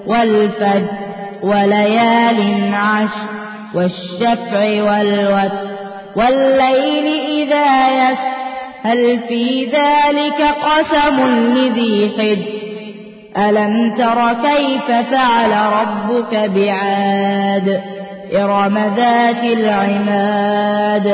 والفجر وليال عشر والشفع والوتر والليل إذا يسر هل في ذلك قسم لذي حجر ألم تر كيف فعل ربك بعاد إرم ذات العماد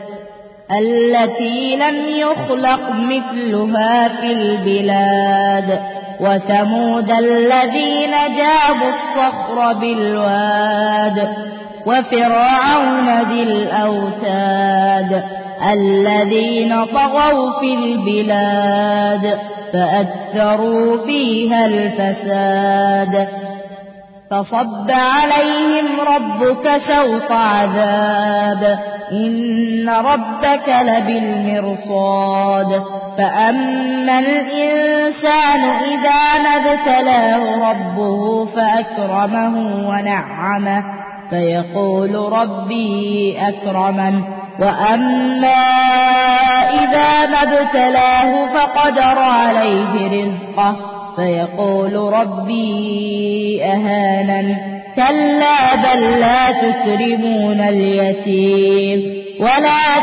التي لم يخلق مثلها في البلاد وثمود الذين جابوا الصخر بالواد وفرعون ذي الأوتاد الذين طغوا في البلاد فأكثروا فيها الفساد فصب عليهم ربك سوط عذاب إن ربك لبالمرصاد فأما الإنسان إذا ما ابتلاه ربه فأكرمه ونعمه فيقول ربي أكرمن وأما إذا ما ابتلاه فقدر عليه رزقه فيقول ربي أهانن كلا بل لا تكرمون اليتيم ولا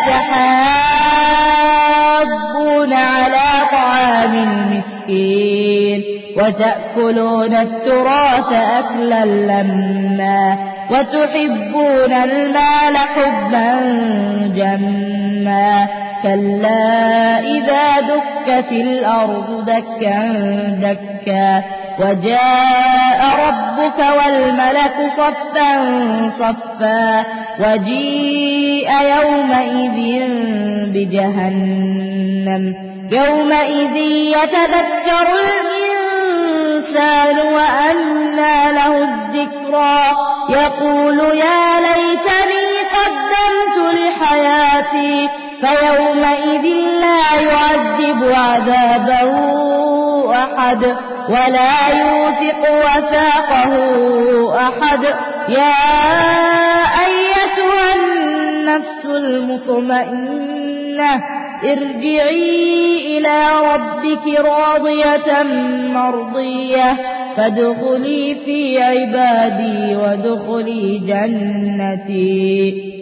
تحاضون على طعام المسكين وتأكلون التراث أكلا لما وتحبون المال حبا جما كلا إذا دكت الأرض دكا دكا وجاء ربك والملك صفا صفا وجيء يومئذ بجهنم يومئذ يتذكر الإنسان وأنى له الذكرى يقول يا ليتني قدمت لحياتي فيومئذ لا يعذب عذابه أحد ولا يوثق وثاقه أحد يا أيتها النفس المطمئنة ارجعي إلى ربك راضية مرضية فادخلي في عبادي وادخلي جنتي.